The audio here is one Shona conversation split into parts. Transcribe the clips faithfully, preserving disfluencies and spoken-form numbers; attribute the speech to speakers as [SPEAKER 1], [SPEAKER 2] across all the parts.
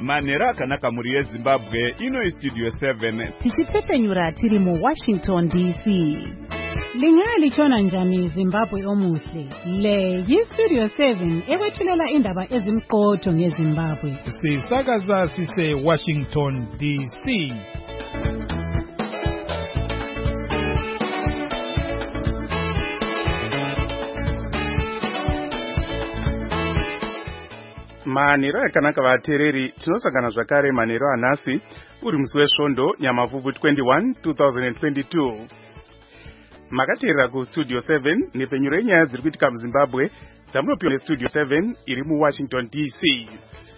[SPEAKER 1] Manera akanaka muri yeZimbabwe ino Studio seven.
[SPEAKER 2] Tichipfepenyura tiri mu Washington D C. Lingaya lichona njani Zimbabwe omuhle. Le yi Studio seven ewethulela indaba ezimqotho ngeZimbabwe.
[SPEAKER 3] Sisakaza sise Washington D C.
[SPEAKER 1] Manero akanaka vatereri tinosangana zvakare manero anhasi uri musi wesvondo Nyamavhuvhu twenty-one twenty twenty-two. Makateerera ku Studio seven nepfenyuro yenyaya dziri kuitika muZimbabwe dzamunopiwa neStudio seven iri muWashington D C.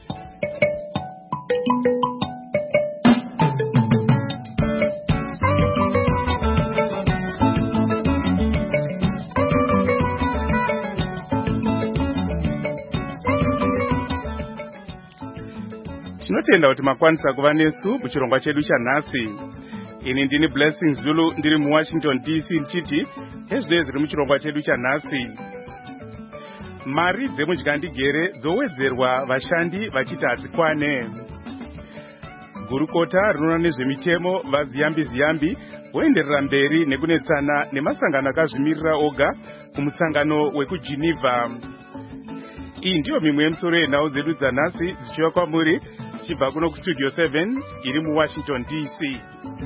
[SPEAKER 1] Tinotenda kuti makwanisa kuva nesu muchirongwa chedu chanhasi. Ini ndini Blessing Zulu ndiri muWashington D C ndichiti ezvino zviri muchirongwa chedu chanhasi. Mari dzemunjandigere dzowedzerwa vashandi vachiti hadzikwane. Gurukota rinoona nezvemitemo vaZiyambi Ziyambi voenderera mberi nekunetsana nemasangano akazvimirira oga kumusangano wekuGeneva. Iyi ndiyo mimwe yemusoro yenhau dzedu dzanhasi dzichiva kwamuri chibva kuno kuStudio seven iri muWashington D C.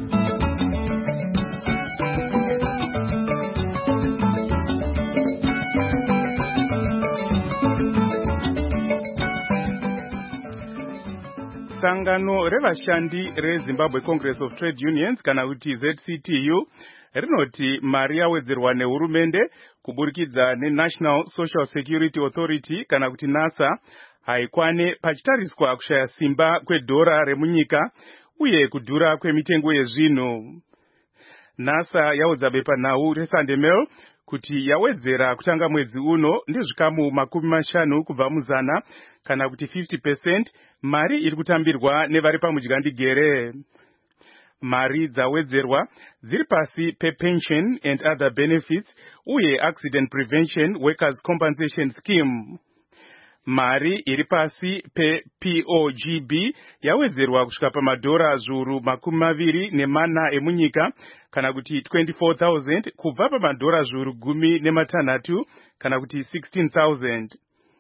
[SPEAKER 1] Sangano revashandi reZimbabwe Congress of Trade Unions kana kuti Z C T U rinoti mari yawedzerwa nehurumende kuburikidza neNational Social Security Authority kana kuti NASA haikwane pachitariswa kushaya simba kwedhora remunyika uye kudhura kwemitengo yezvinhu. NASA yaudza bepanhau reSunday Mail kuti yawedzera kutanga mwedzi uno ndezvikamu makumi mashanu kubva muzana kana kuti fifty percent mari iri kutambirwa nevari pamudyandigere. Mari dzawedzerwa dziri pasi pePension and Other Benefits uye Accident Prevention Workers Compensation Scheme. Mari iri pasi peP O G B yawedzerwa kusvika pamadhora zviuru makumi maviri nemana emunyika kana kuti twenty-four thousand kubva pamadhora zviuru gumi nematanhatu kana kuti sixteen thousand.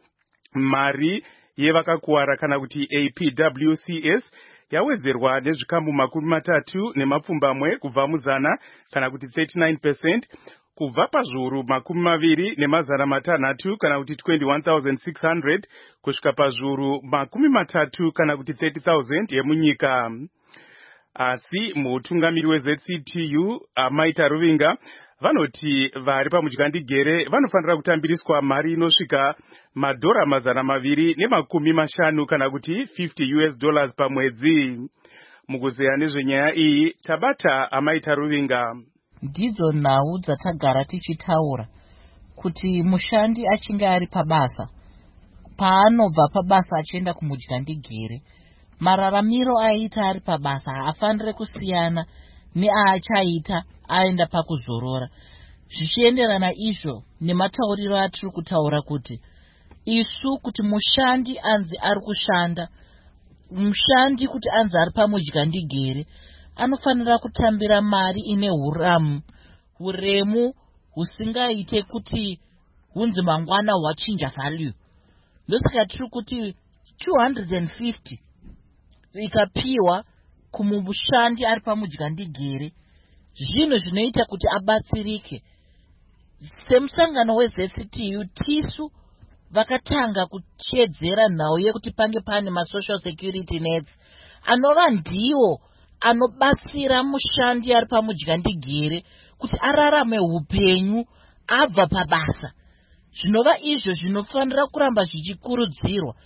[SPEAKER 1] Mari yevakakuwara kana kuti A P W C S yawedzerwa nezvikamu makumi matatu nemapfumbamwe kubva muzana kana kuti thirty-nine percent kubva pazviuru makumi maviri nemazana matanhatu kana kuti twenty-one thousand six hundred kusvika pazviuru makumi matatu kana kuti thirty thousand yemunyika. Asi mutungamiri weZ C T U Amaita Ruvinga vanoti vari pamudyandigere vanofanira kutambiriswa mari inosvika madhora mazana maviri nemakumi mashanu kana kuti fifty U S dollars pamwedzi. Mukuzeya nezvenyaya iyi tabata Amaita Ruvinga.
[SPEAKER 4] Ndidzo nhau dzatagara tichitaura kuti mushandi achinge ari pabasa paanobva pabasa achienda kumudyandigere mararamiro aita ari pabasa haafanire kusiyana neaachaita aenda pakuzorora. Zvichienderana izvo nematauriro atiri kutaura kuti isu kuti mushandi anzi ari kushanda, mushandi kuti anzi ari pamudyandigere anofanira kutambira mari ine huramu, huremu husingaite kuti hunzi mangwana hwachinja value. Ndosaka tiri kuti two hundred fifty ikapiwa kumushandi ari pamudyandigere zvinhu zvinoita kuti abatsirike. Semusangano weZ C T U tisu vakatanga kuchedzera nhau yekuti pange pane masocial security nets anova ndiwo anobatsira mushandi ari pamudyandigere kuti ararame upenyu abva pabasa. Zvinova izvo zvinofanira kuramba zvichikurudzirwa.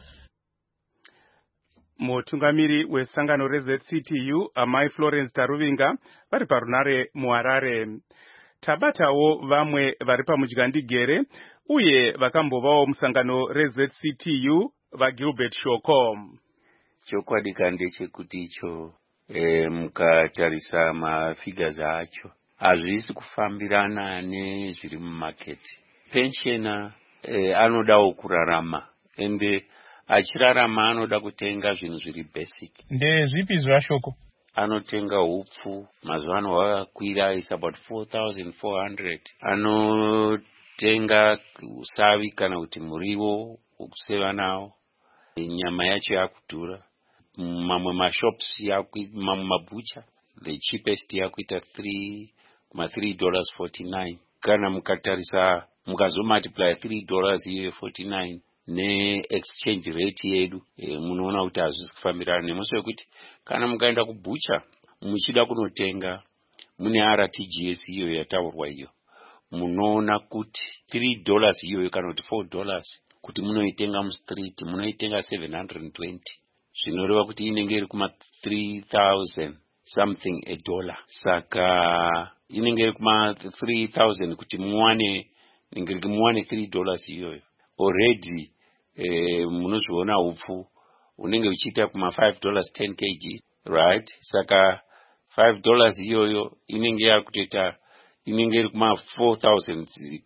[SPEAKER 1] Mutungamiri wesangano reZ C T U Amai Florence Taruvinga vari parunare muHarare. Tabatawo vamwe vari pamudyandigere uye vakambovawo musangano reZ C T U vaGilbert Shoko.
[SPEAKER 5] Chokwadi ndechekuti icho e, mukatarisa mafigures acho hazvisi kufambirana nezviri mumaketi. Pensioner e, anodawo kurarama ende achirarama anoda kutenga zvinhu zviri basic.
[SPEAKER 3] Ndezvipi zvashoko?
[SPEAKER 5] Anotenga hupfu, mazuva ano hwakakwira is about four thousand four hundred. Anotenga usavi kana kuti muriwo wokuseva nawo. Nyama yacho yakudhura. Mamwe mashops yakuita, mamwe mabucha, the cheapest yakuita three ma three dollars forty nine. Kana mukatarisa mukazo multiply three dollars iye forty nine ne exchange rate yedu, e, munoona kuti hazvisi kufambirana nemusi wekuti kana mukaenda kubucha muchida kunotenga mune R T G S iyo yataurwa iyo, munoona kuti three dollars iyo kana kuti four dollars kuti munoitenga mustreet munoitenga seven hundred twenty, zvinoreva kuti inenge iri kuma three thousand something a dollar. Saka inenge iri kuma three thousand kuti muwane inenge muwane three dollars iyoyo. Already eh, munozviona hupfu unenge uchiita kuma five dollars ten kilograms, right? Saka five dollars iyoyo inenge yakutoita inenge iri kuma four thousand,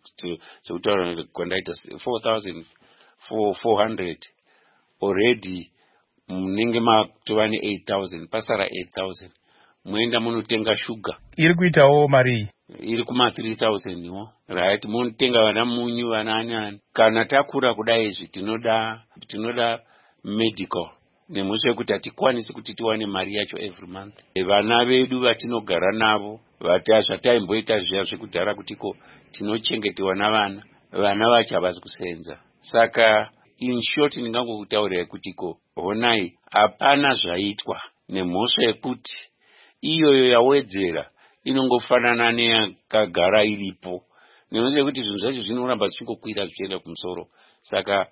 [SPEAKER 5] so utaura kwandaita four thousand four hundred. Already munenge matova ne eight thousand, pasara eight thousand. Muenda munotenga sugar
[SPEAKER 3] iri kuitawo mari
[SPEAKER 5] iri kuma three thousand wo, right? Munotenga vana munyu vana anyani. Kana takura kudai izvi tinoda tinoda medical nemusi wekuti hatikwanisi kuti tiwane mari yacho every month. Vana vedu vatinogara navo vati zvataimboita zviya zvekudhara kutiko tinochengetewa navana, vana vacho havasi kusenza. Saka in short ndingangokutaurira kutiko honai hapana zvaitwa nemhosva yekuti iyoyo yawedzera inongofanana neyakagara iripo, nekuti kuti zvinhu zvacho zvinoramba zvichingokwira zvichienda kumusoro. Saka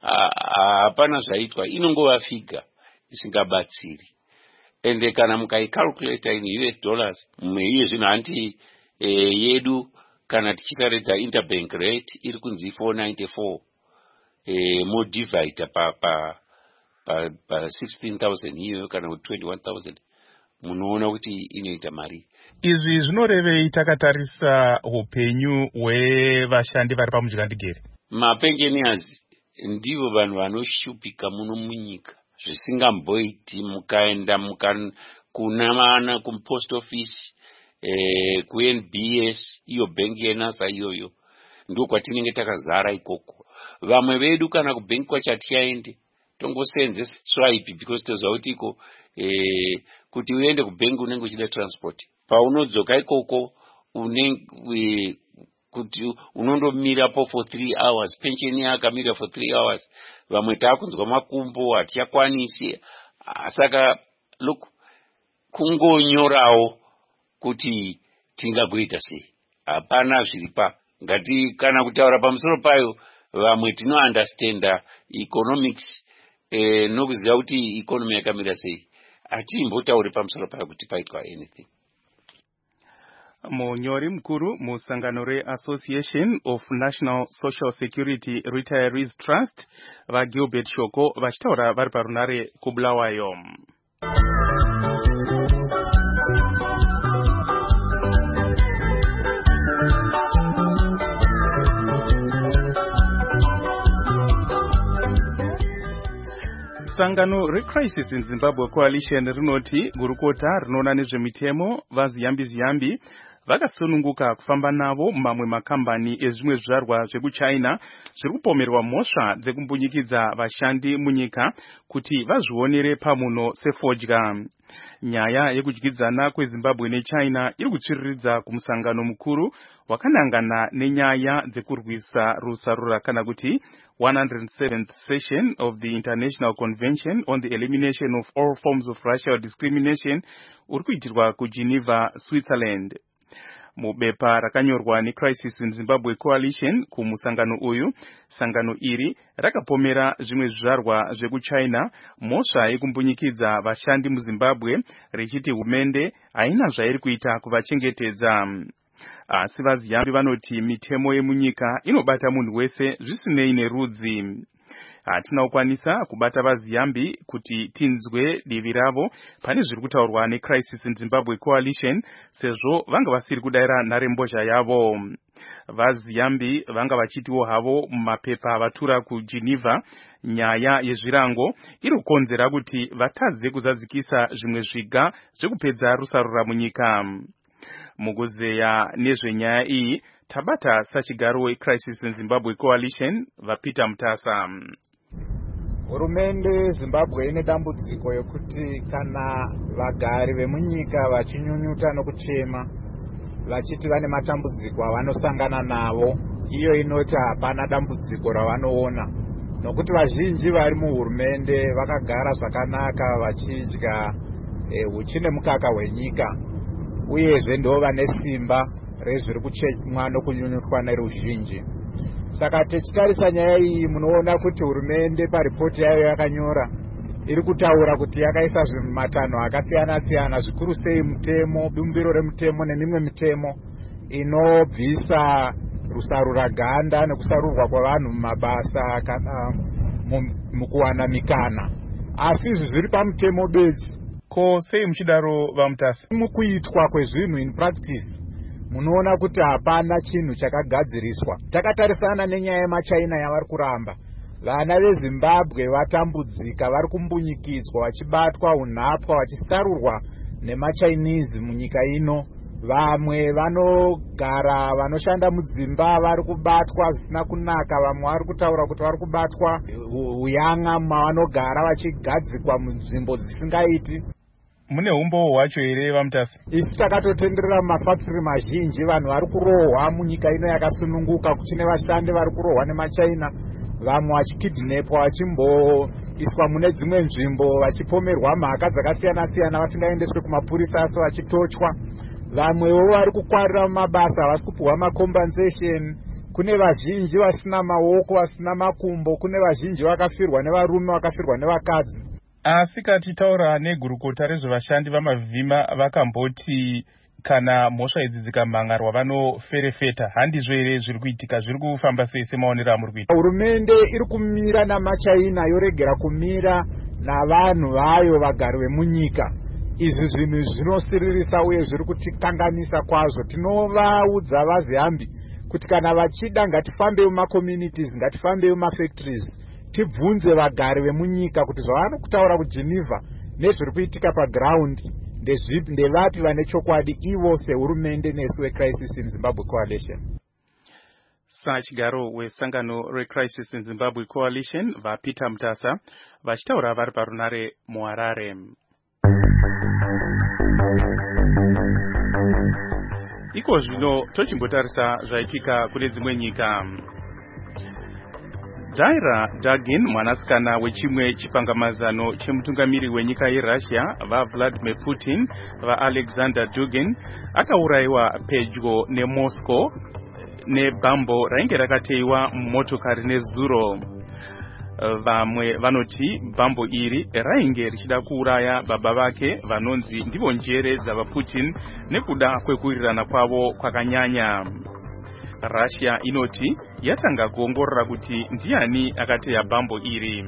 [SPEAKER 5] hapana zvaitwa, inongova figa isingabatsiri. Ende kana mukaicalculata in U S dollars iye zvinhu hanti e, yedu kana tichitaridza interbank rate iri kunzi four ninety-four, e, modivide pa pa pa, pa sixteen thousand iyoyo kana twenty-one thousand, munoona kuti inoita mari.
[SPEAKER 3] Izvi zvinorevei takatarisa upenyu hwevashandi vari pamudzigandigere?
[SPEAKER 5] Mapensioners ndivo vanhu vanoshupika muno munyika zvisingamboiti. Mukaenda muka kuna vana kupost office, eh, ku N B S iyo benki yenasa iyoyo ndiko kwatinenge takazara ikoko. Vamwe vedu kana kubenki kwachatiaende tongosenzesa swipe because tozautiko eh, kuti uende kubenki unenge uchida transport. Paunodzoka ikoko unenge kuti unondomirapo for three hours, pension yakamira for three hours. Vamwe takunzwa makumbo hatiakwanisi. Saka look, kungonyorawo kuti tingagoita sei, hapana zviripa. Ngati kana kutaura pamusoro payo vamwe tino understanda economics, eh, nokuziva kuti economy yakamira sei, hatimbotauri pamusoro payo kuti paitwa anything.
[SPEAKER 1] Munyori mkuru musangano re-Association of National Social Security Retirees Trust va Gilbert Shoko vachitaura vari parunare kuBulawayo. Sangano re-Crisis in Zimbabwe Coalition rinoti gurukota rinoona nezvemitemo vaziyambi ziyambi vakasununguka kufamba navo mamwe makambani ezvimwe zvizvarwa zvekuChina zviri kupomerwa mhosva dzekumbunyikidza vashandi munyika kuti vazvionere pamuno sefodya. Nyaya yekudyidzana kweZimbabwe neChina iri kutsviriridza kumusangano mukuru wakanangana nenyaya dzekurwisa rusarura kana kuti one hundred seventh session of the International Convention on the Elimination of All Forms of Racial Discrimination uri kuitirwa kuGeneva, Switzerland. Mubepa rakanyorwa neCrisis in Zimbabwe Coalition kumusangano uyu, sangano iri rakapomera zvimwe zvizvarwa zvekuChina mhosva yekumbunyikidza vashandi muZimbabwe richiti hurumende haina zvairi kuita kuvachengetedza. Asi vaziyambi vanoti mitemo yemunyika inobata munhu wese zvisinei nerudzi. hatina kubata vaziyambi kuti tinzwe divi ravo pane zviri kutaurwa neCrisis in Zimbabwe Coalition sezvo vanga vasiri kudaira nharembozha yavo. Vaziyambi vanga vachitiwo havo mumapepa vatura kuGeneva nyaya yezvirango iri kukonzera kuti vatadze kuzadzikisa zvimwe zviga zvekupedza rusarura munyika. Mukuzeya nezvenyaya iyi tabata sachigaro weCrisis in Zimbabwe Coalition vaPeter Mutasa.
[SPEAKER 6] Hurumende Zimbabwe ine dambudziko yokuti kana vagari vemunyika vachinyunyuta nokuchema vachiti vane matambudziko avanosangana navo, iyo inoti hapana dambudziko ravanoona, nokuti vazhinji vari muhurumende vakagara zvakanaka vachidya huchi nemukaka hwenyika, uyezve ndo vane simba rezviri kuchemwa nokunyunyutwa neruzhinji. Saka tichitarisa nyaya iyi munoona kuti hurumende paripoti yayo yakanyora iri kutaura kuti yakaisa zvimatanho akasiyana siyana, zvikuru sei mutemo, bumbiro remutemo nemimwe mitemo inobvisa rusarura ganda nekusarurwa kwavanhu mumabasa kana mukuwana mikana, asi izvi zviri pamutemo bedzi.
[SPEAKER 3] Ko sei muchidaro vaMutasa?
[SPEAKER 6] Mukuitwa kwezvinhu in practice munoona kuti hapana chinhu chakagadziriswa. Takatarisana nenyaya yemaChina yavari kuramba, vana veZimbabwe vatambudzika, vari kumbunyikidzwa, vachibatwa unhapwa, vachisarurwa nemaChinese munyika ino. Vamwe vanogara vanoshanda mudzimba vari kubatwa zvisina kunaka, vamwe vari kutaura kuti vari kubatwa uyanga mavanogara vachigadzikwa munzvimbo dzisingaiti.
[SPEAKER 3] Mune umbo hwacho here vaMutasa?
[SPEAKER 6] Isu takatotenderera mumafactory mazhinji, vanhu vari kurohwa munyika ino yakasununguka, kuchine vashandi vari kurohwa nemaChina, vamwe vachikidnapwa vachimboiswa mune dzimwe nzvimbo vachipomerwa mhaka dzakasiyana siyana vasingaendeswe kumapurisa asi vachitochwa. Vamwewo vari kukwarira mumabasa havasi kupuhwa macompensation. Kune vazhinji vasina maoko, vasina makumbo, kune vazhinji vakafirwa nevarume, vakafirwa nevakadzi.
[SPEAKER 3] Asi katitaura negurukota rezvevashandi vamavhima vakamboti kana mhosva idzi dzikamhangarwa vanoferefeta. Handizvo here zviri kuitika? Zviri kufamba sei semaonero amuri kuita?
[SPEAKER 6] Hurumende iri kumira namaChina yoregera kumira navanhu vayo vagari vemunyika. Izvi zvinhu zvinosiririsa uye zviri kutikanganisa kwazvo. Tinovaudza vaziyambi kuti kana vachida ngatifambei mumacommunities, ngatifambei mumafactories, tibvunze vagari vemunyika kuti zvavano kutaura kuGeneva nezviri kuitika paground ndezvipi, ndevapi vane chokwadi, ivo sehurumende nesu weCrisis in Zimbabwe Coalition.
[SPEAKER 1] Sachigaro wesangano reCrisis in Zimbabwe Coalition vaPeter Mutasa vachitaura vari parunare muHarare. Iko zvino tochimbotarisa zvaitika kune dzimwe nyika. Daira Dugin, mwanasikana wechimwe chipangamazano chemutungamiri wenyika yeRussia vaVladimir Putin vaAlexander Dugin akaurayiwa pedyo neMoscow nebhambo rainge rakateiwa mumotokari nezuro. Vamwe vanoti bhambo iri rainge richida kuuraya baba vake vanonzi ndivo njere dzavaPutin nekuda kwekuwirirana kwavo kwakanyanya. Russia inoti yatanga kuongorora kuti ndiani akateya bhambo iri.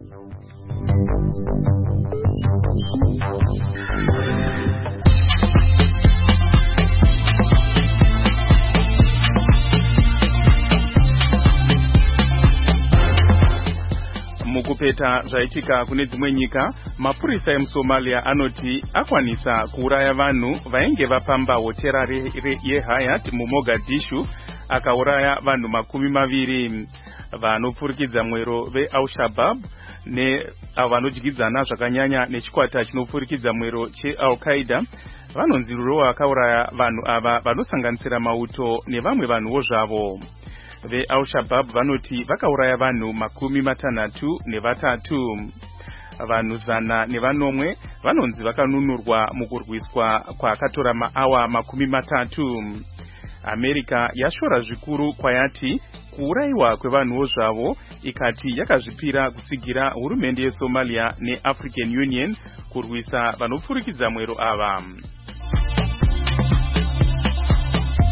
[SPEAKER 1] Mukupeta zvaitika kune dzimwe nyika, mapurisa emuSomalia anoti akwanisa kuuraya vanhu vainge vapamba hotera yeHyatt muMogadishu, akauraya vanhu makumi maviri. Vanopfurikidza mwero veAl-Shabaab nevanodyidzana zvakanyanya nechikwata chinopfurikidza mwero cheAl-Qaeda vanonzi ruro akauraya vanhu ava vanosanganisira mauto nevamwe vanhuwo zvavo. VeAl-Shabaab vanoti vakauraya vanhu makumi matanhatu nevatatu. Vanhu zana nevanomwe vanonzi vakanunurwa mukurwiswa kwakatora maawa makumi matatu. America yashora zvikuru kwayati kuurayiwa kwevanhuwo zvavo, ikati yakazvipira kutsigira hurumende yeSomalia neAfrican Union kurwisa vanopfurikidza mwero ava.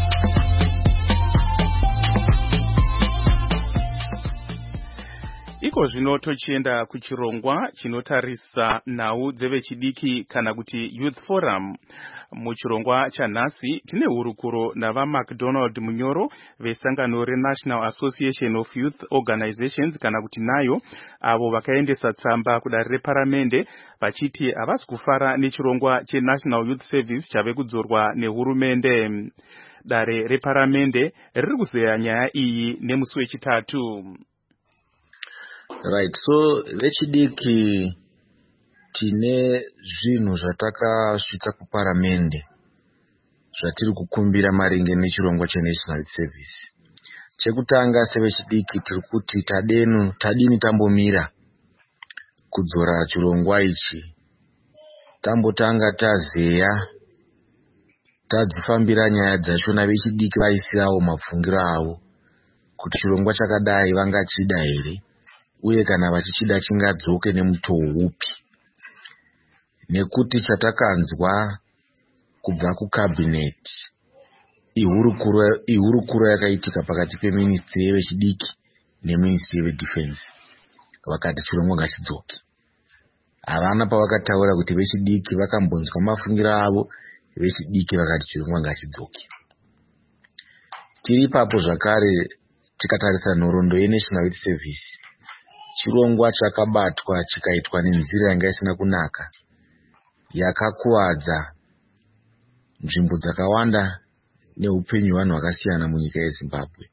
[SPEAKER 1] Iko iko zvino tochienda kuchirongwa chinotarisa nhau dzevechidiki kana kuti Youth Forum. Muchirongwa chanhasi tine hurukuro navaMacDonald Munyoro vesangano reNational Association of Youth Organizations kana kuti nayo, avo vakaendesa tsamba kudare reparamende vachiti havasi kufara nechirongwa cheNational Youth Service chave kudzorwa nehurumende. Dare reparamende riri kuzeya nyaya iyi nemusi wechitatu.
[SPEAKER 7] Right, so vechidiki tine zvinhu zvatakasvitsa kuparamende zvatiri kukumbira maringe nechirongwa cheNational Youth Service. Chekutanga sevechidiki tiri kuti tadenu tadini tambomira kudzora chirongwa ichi, tambotanga tazeya tadzifambira nyaya dzachona vechidiki vaisirawo mapfungiro avo kuti chirongwa chakadai vangachida here, uye kana vachichida chingadzoke nemutoo upi. Nekuti chatakanzwa kubva kucabinet ihurukuro ihurukuro yakaitika pakati peministry yevechidiki neministry yevedefense, vakati chirongwa ngachidzoke. Havana pavakataura kuti vechidiki vakambonzwa mafungiro avo, vechidiki vakati chirongwa ngachidzoke. Tiri ipapo zvakare tikatarisa nhoroondo yeNational Youth Service, chirongwa chakabatwa chikaitwa nenzira yanga isina kunaka, yakakuwadza nzvimbo dzakawanda neupenyu hwevanhu vakasiyana munyika yeZimbabwe.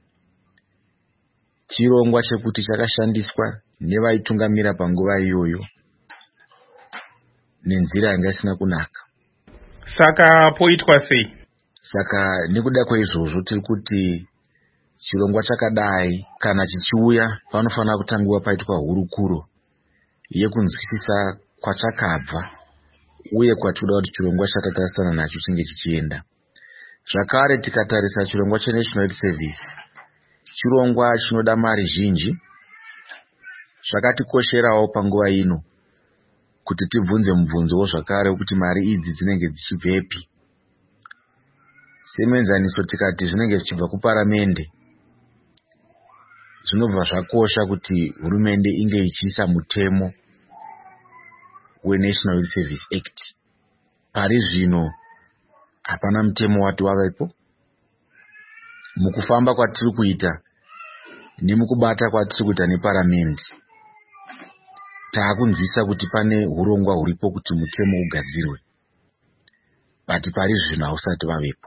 [SPEAKER 7] Chirongwa chekuti chakashandiswa nevaitungamira panguva iyoyo nenzira yanga isina kunaka.
[SPEAKER 1] Saka poitwa sei?
[SPEAKER 7] Saka nekuda kwaizvozvo tiri kuti chirongwa chakadai kana chichiuya panofanira kutangiwa paitwa hurukuro yekunzwisisa kwachakabva uye kwatinoda kuti chirongwa chatatarisana nacho chinge chichienda. Zvakare tikatarisa chirongwa cheNational Youth Service, chirongwa chinoda mari zhinji. Zvakatikosherawo panguva ino kuti tibvunze mubvunzowo zvakare kuti mari idzi dzinenge dzichibvepi. Semenzaniso tikati zvinenge zvichibva kuparamende, zvinobva zvakosha kuti hurumende inge ichiisa mutemo weNational Youth Service Act. Pari zvino hapana mutemo wati wavepo. Mukufamba kwatiri kuita nemukubata kwatiri kuita neparamende, taakunzwisa kuti pane hurongwa huripo kuti mutemo ugadzirwe, bati pari zvino hausati vavepo.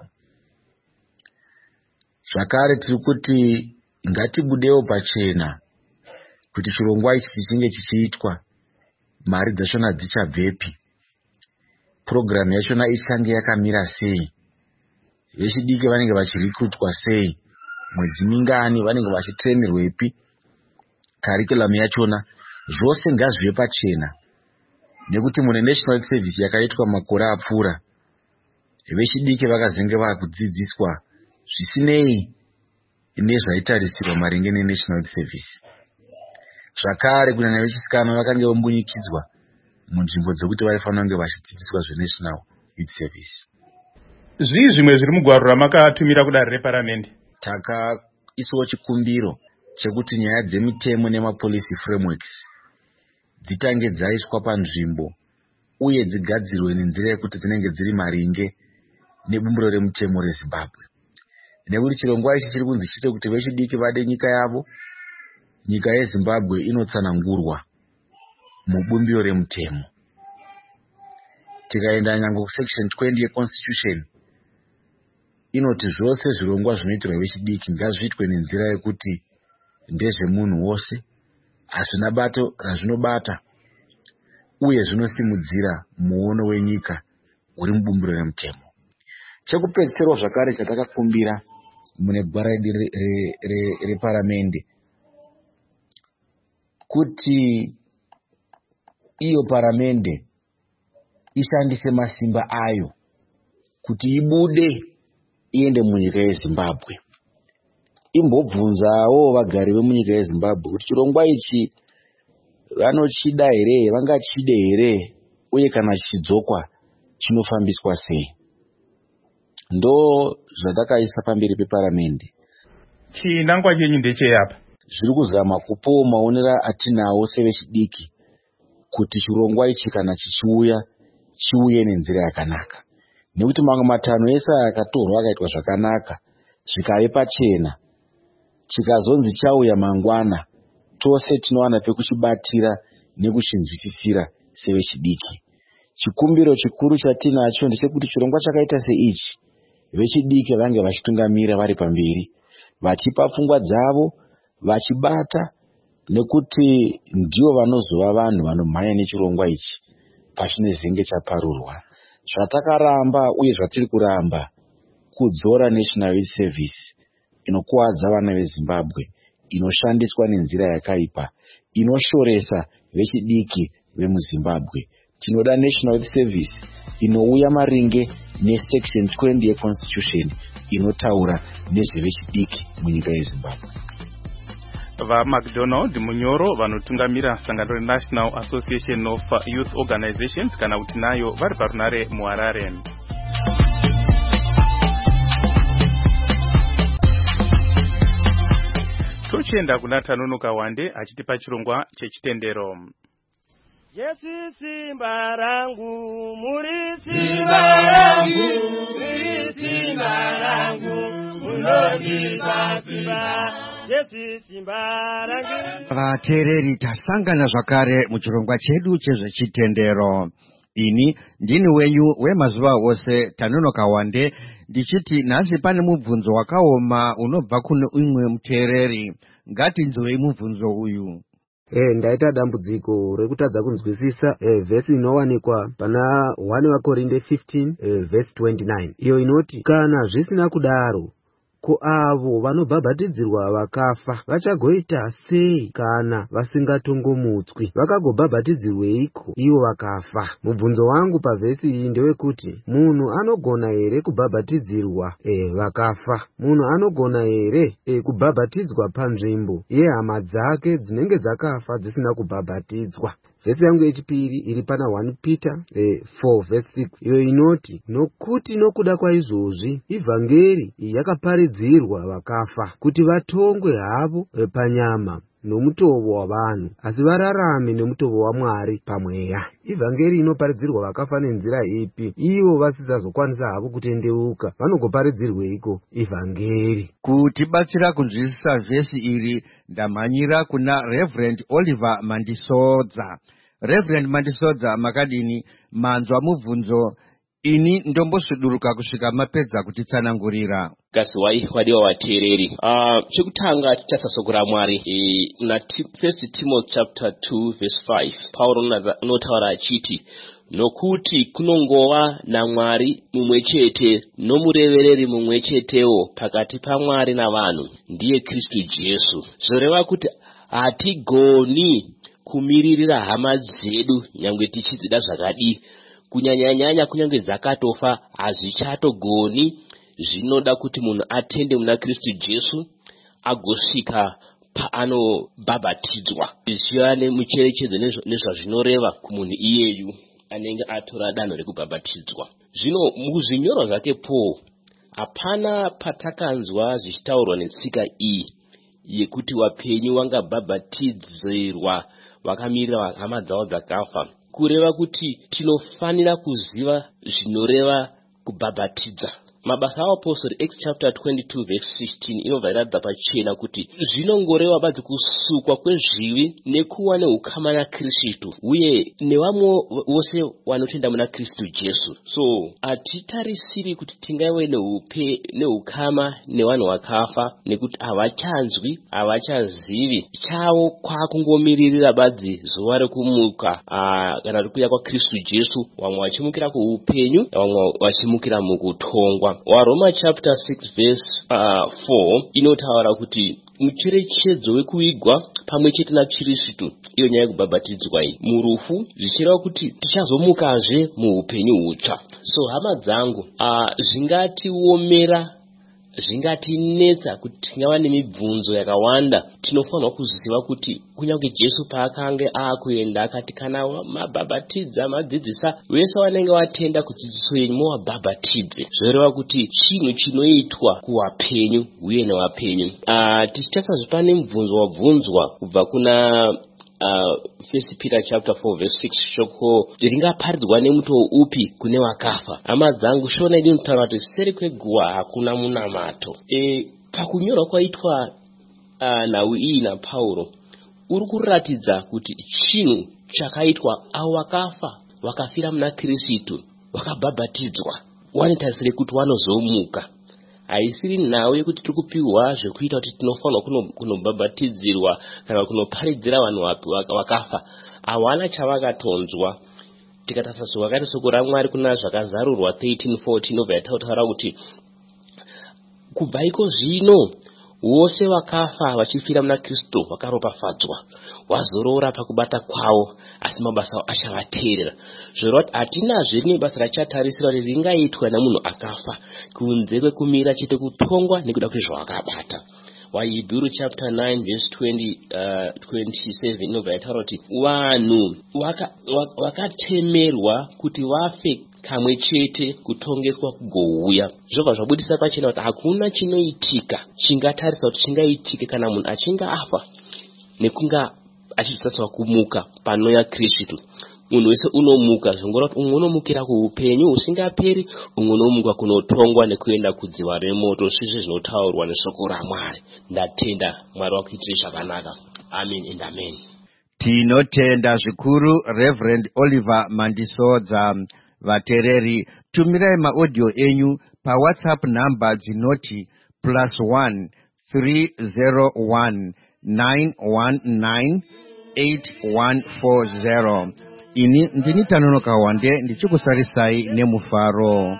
[SPEAKER 7] Zvakare tiri kuti ngatibudewo pachena kuti chirongwa ichi chichinge chichiitwa, mari dzachona dzichabvepi, program yachona ichange yakamira sei, vechidiki vanenge vachirikrutwa sei, mwedzi mingani vanenge vachitrenerwepi, curriculum yachona zvose ngazvive pachena. Nekuti mune National Youth Service yakaitwa makore apfuura, vechidiki vakazenge vakudzidziswa zvisinei nezvaitarisirwa maringe neNational Youth Service. Zvakare kunyanya vechisikana vakange vombunyikidzwa munzvimbo dzekuti vaifanira kunge vachidzidziswa zveNational Youth Service.
[SPEAKER 1] Zvii zvimwe zviri mugwaro ramakatumira kudare reparamende?
[SPEAKER 7] Takaisawo chikumbiro chekuti nyaya dzemitemo nemapolicy frameworks dzitange dzaiswa panzvimbo uye dzigadzirwe nenzira yekuti dzinenge dziri maringe nebumbiro remutemo reZimbabwe. Nekuti chirongwa ichi chiri kunzi chite kuti vechidiki vade nyika yavo, nyika yeZimbabwe inotsanangurwa mubumbiro remutemo. Tikaenda nyango kusection twenty yeConstitution inoti zvose zvirongwa zvinoitirwa vechidiki ngazviitwe nenzira yekuti ndezvemunhu wose, hazvina bato razvinobata uye zvinosimudzira muono wenyika uri mubumbiro remutemo. Chekupedzisirawo zvakare chatakakumbira mune gwara reparamende kuti iyo paramende ishandise masimba ayo kuti ibude iende munyika yeZimbabwe, imbobvunzawo vagari vemunyika yeZimbabwe kuti chirongwa ichi vanochida here, vangachide here, uye kana chichidzokwa chinofambiswa sei. Ndo zvatakaisa pamberi peparamende.
[SPEAKER 1] Chinangwa chenyu ndecheyapa?
[SPEAKER 7] zviri kuzama kupawo maonero atinawo sevechidiki kuti chirongwa ichi kana chichiuya chiuye nenzira yakanaka, nekuti mamwe matanho ese akatorwa akaitwa zvakanaka zvikave pachena, chikazonzi chauya mangwana, tose tinowana pekuchibatira nekuchinzwisisira sevechidiki. Chikumbiro chikuru chatinacho ndechekuti chirongwa chakaita seichi vechidiki vange vachitungamira vari pamberi, vachipa pfungwa dzavo, vachibata, nekuti ndivo vanozova vanhu vanomhanya nechirongwa ichi pachinezenge chaparurwa. Zvatakaramba uye zvatiri kuramba kudzora National Youth Service inokuwadza vana veZimbabwe, inoshandiswa nenzira yakaipa, inoshoresa vechidiki vemuZimbabwe. Tinoda National Youth Service inouya maringe nesection twenty yeConstitution inotaura nezvevechidiki munyika yeZimbabwe.
[SPEAKER 1] VaMcDonald Munyoro vanotungamira sangano reNational Association of Youth Organizations kana kuti nayo vari parunare muHarare. Tochienda kuna Tanonoka Wande achitipa chirongwa chechitendero.
[SPEAKER 8] Yesu simba rangu, muri simba rangu, muri simba rangu, munondipa simba. Yesu simba rangu.
[SPEAKER 9] Vateereri, tasangana zvakare muchirongwa chedu chezvechitendero. Ini ndini wenyu wemazuva ose Tanonoka Wande, ndichiti nhasi pane mubvunzo wakaoma unobva kune umwe muteereri. Ngatinzwei mubvunzo uyu.
[SPEAKER 10] Eh ndaita dambudziko rekutadza kunzwisisa eh, vesi inowanikwa pana one Vakorinde fifteen eh, verse twenty-nine. Iyo inoti kana zvisina kudaro ko avo vanobhabhatidzirwa vakafa vachagoita sei kana vasingatongomutswi? Vakagobhabhatidzirweiko ivo vakafa? Mubvunzo wangu pavhesi iyi ndewekuti munhu anogona here kubhabhatidzirwa e, vakafa? Munhu anogona here e, kubhabhatidzwa panzvimbo yehama dzake dzinenge dzakafa dzisina kubhabhatidzwa? Vhesi yangu yechipiri iri pana one Peter eh, four verse six. Iyo inoti nokuti nokuda kwaizvozvi ivhangeri yakaparidzirwa vakafa kuti vatongwe havo eh, panyama nomutovo wavanhu asi vararame nomutovo waMwari pamweya. Ivhangeri inoparidzirwa vakafa nenzira ipi? Ivo vasisazokwanisa havo kutendeuka vanogoparidzirweiko ivhangeri?
[SPEAKER 9] Kutibatsira kunzwisisa vhesi iri ndamhanyira kuna Reverend Oliver Mandisodza. Reverend Mandisodza, makadini manzwa mubvunzo? Ini ndombosviduruka kusvika mapedza kutitsanangurira.
[SPEAKER 11] Gasiwai wadiwa wateereri. Uh, chekutanga tichasasogora Mwari. E, na First Timothy chapter two verse five. Paulo unotaura achiti nokuti kunongova naMwari mumwe chete nomurevereri mumwe chetewo pakati paMwari navanhu, ndiye Kristu Jesu. Zvoreva kuti hatigoni kumiririra hama dzedu nyangwe tichidzida zvakadii, kunyanyanyanya kunyange dzakatofa hazvichatogoni. Zvinoda kuti munhu atende muna Kristu Jesu agosvika paanobhabhatidzwa zvichiva nemucherechedzo nezvazvinoreva kumunhu iyeyu anenge atora danho rekubhabhatidzwa. Zvino muzvinyorwa zvake Paul hapana patakanzwa zvichitaurwa netsika iyi yekuti wapenyu wangabhabhatidzirwa vakamirira hama dzavo dzakafa, kureva kuti tinofanira kuziva zvinoreva kubhabhatidza. Mabasa apostori Acts chapter twenty-two verse fifteen inobva iratidza pachena kuti zvinongoreva badzi kusukwa kwezvivi nekuwa neukama naKristu uye nevamwe vose vanotenda muna Kristu Jesu. So hatitarisiri kuti tingaive neupe neukama nevanhu vakafa nekuti havachanzwi havachazivi chavo kwakungomiririra badzi zuva rekumuka kana rekuuya kwaKristu Jesu, vamwe vachimukira kuupenyu vamwe vachimukira mukutongwa. WaRoma chapter six verse uh, four inotaura kuti mucherechedzo wekuigwa pamwe chete naKristu, iyo nyaya yekubhabhatidzwa iyi murufu, zvichireva kuti tichazomukazve muupenyu hutsva. So hama dzangu, uh, zvingatiomera zvingatinetsa kuti tingava nemibvunzo yakawanda, tinofanirwa kuziva kuti kunyange Jesu paakanga akuenda akati kana mabhabhatidza madzidzisa vese vanenge vatenda kudzidziso yenyu muvabhabhatidze, zvoreva kuti chinhu chinoitwa kuvapenyu uye nevapenyu. Uh, tichitasazve pane mubvunzo wabvunzwa kubva kuna Uh, First Peter chapter four verse six, shoko ringaparidzwa nemutoo upi kune vakafa. Hama dzangu, shona idi nutaura kuti seri kweguva hakuna munamato. E, pakunyorwa kwaitwa uh, nhau iyi naPauro uri kuratidza kuti chinhu chakaitwa avo vakafa vakafira muna Kristu vakabhabhatidzwa vanotarisire kuti vanozomuka. Haisiri nhau yekuti tiri kupiwa zvekuita kuti tinofanirwa kunobhabhatidzirwa kana kunoparidzira vanhu vakafa. Hawana chavakatonzwa. Tikatarisa wakati soko raMwari kuna zvakazarurwa thirteen fourteen obva yataura kuti kubva iko zvino vose vakafa vachifira muna Kristu vakaropafadzwa, wazorora pakubata kwavo, asi mabasa achavateerera. Zvoreva kuti hatinazve rimwe basa rachatarisirwa kuti ringaitwa namunhu akafa kunze kwekumira chete kutongwa nekuda kwezvawakabata. WaHebrew chapter nine verse twenty, uh, twenty-seven inobva yataura kuti vanhu vakatemerwa kuti vafe kamwe chete kutongeswa kugouya. Zvobva zvabudisa pachena kuti hakuna chinoitika chingatarisa kuti chingaitike kana munhu achinga afa nekunga achizotariswa kumuka panouya Kristu. Munhu wese unomuka, zvingora kuti umwe unomukira kuupenyu usingaperi, umwe unomuka kunotongwa nekuenda kudziva remoto, zvizvo zvinotaurwa neshoko raMwari. Ndatenda Mwari wakuitire zvakanaka. Amen and amen.
[SPEAKER 9] Tinotenda zvikuru Reverend Oliver Mandisodza. Vatereri, tumirai maaudio enyu pa WhatsApp number dzinoti plus one three zero one nine one nine eight one four zero. Ini ndini Tanonoka Wande ndichikusarisai nemufaro.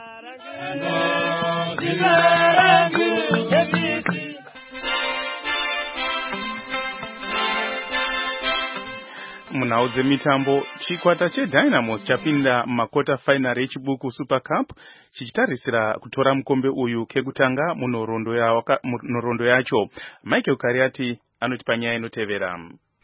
[SPEAKER 1] Munhau dzemitambo, chikwata cheDynamos chapinda makota final echibuku Super Cup chichitarisira kutora mukombe uyu kekutanga munhoroondo yacho. Michael Kariati anoti panyaya inotevera.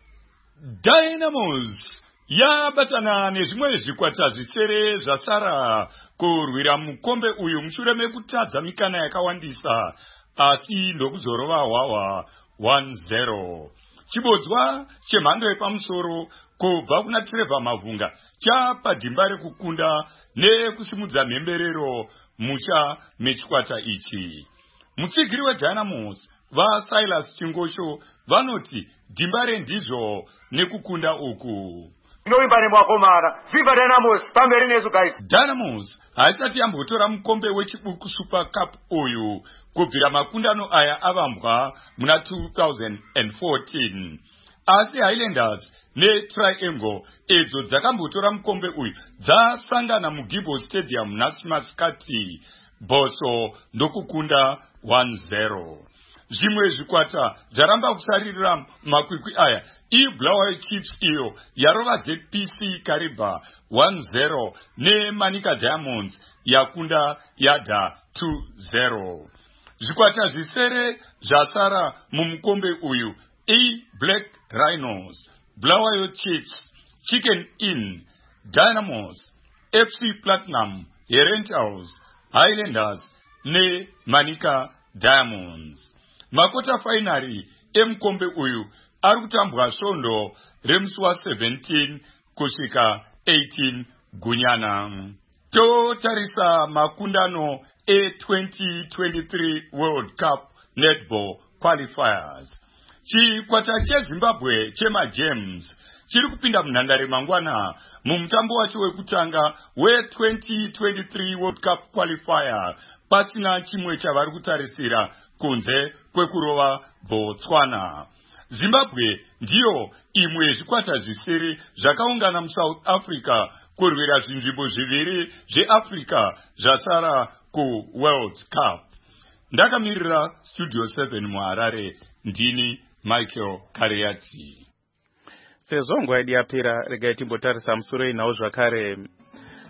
[SPEAKER 12] Dynamos yabatana nezvimwe zvikwata zvisere zvasara kurwira mukombe uyu mushure mekutadza mikana yakawandisa, asi ndokuzorova hwawa one zero. Chibodzwa chemhando yepamusoro kubva kuna Trevor Mavunga chapa dhimba rekukunda nekusimudza mhemberero musha mechikwata ichi. Mutsigiri weDynamos vaSilas Chingosho vanoti dhimba rendizvo nekukunda uku.
[SPEAKER 13] Viva Dynamos, pamberi nesu guys.
[SPEAKER 12] Dynamos haisati yambotora mukombe wechibuku Super Cup uyu kubvira makundano aya avambwa muna two thousand fourteen. Asi Highlanders neTriangle edzo dzakambotora mukombe uyu dzasangana muGibo Stadium naSimaskati, Boso ndokukunda one zero. Zvimwe zvikwata zvaramba kusaririra makwikwi aya. iBulawayo Chiefs iyo yarova Z P C Kariba one zero neManika Diamonds yakunda Yada two zero. Zvikwata zvisere zvasara mumukombe uyu iBlack Rhinos, Bulawayo Chiefs, Chicken Inn, Dynamos, F C Platinum, Herent House, Highlanders neManika Diamonds. Makota finali emukombe uyu ari kutambwa svondo remusi wa seventeen kusvika eighteen Gunyana. Totarisa makundano e twenty twenty-three World Cup Netball Qualifiers. Chikwata cheZimbabwe chema James chiri kupinda munhandare mangwana mumutambo wacho wekutanga we twenty twenty-three World Cup Qualifier pasina chimwe chavari kutarisira kunze kwekurova Botswana. Zimbabwe ndiyo imwe zvikwata zvisere zvakaungana muSouth Africa kurwira zvinzvimbo zviviri zveAfrica zvasara kuWorld Cup. Ndakamirira Studio seven muHarare, ndini Michael Kariati.
[SPEAKER 1] Sezvo nguva yedu yapera, regai timbotarisa musoro inhau zvakare.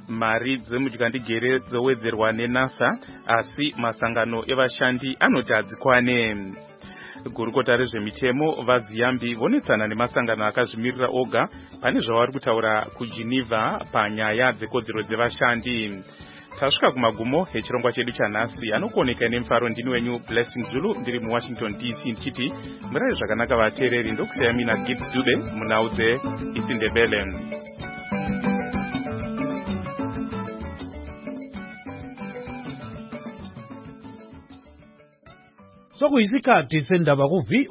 [SPEAKER 1] mari dzemudykandigere dzowedzerwa nenasa asi masangano evashandi anoti hadzikwane. Gurukota rezvemitemo vaziyambi vonetsana nemasangano akazvimirira oga pane zvavari kutaura kuGeneva panyaya dzekodzero dzevashandi. Tasvika kumagumo echirongwa chedu chanhasi. Anokuoneka nemfaro ndini wenyu Blessing Zulu ndiri muWashington D C ndichiti murare zvakanaka vateereri. Ndokusiyai mina Gibbs Dube munhau dzeIsindebele.
[SPEAKER 14] Sokuyisikhathi sendaba ku V